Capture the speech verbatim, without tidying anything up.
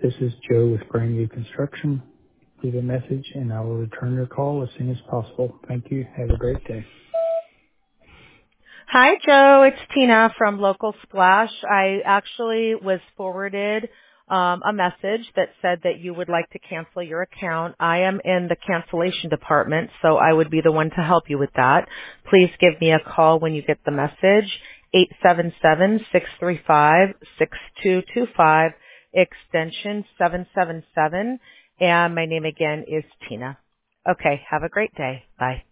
This is Joe with Grandview Construction. Leave a message and I will return your call as soon as possible. Thank you. Have a great day. Hi, Joe. It's Tina from Local Splash. I actually was forwarded um, a message that said that you would like to cancel your account. I am in the cancellation department, so I would be the one to help you with that. Please give me a call when you get the message, eight seven seven, six three five, six two two five, extension seven seven seven, and my name again is Tina. Okay, have a great day. Bye.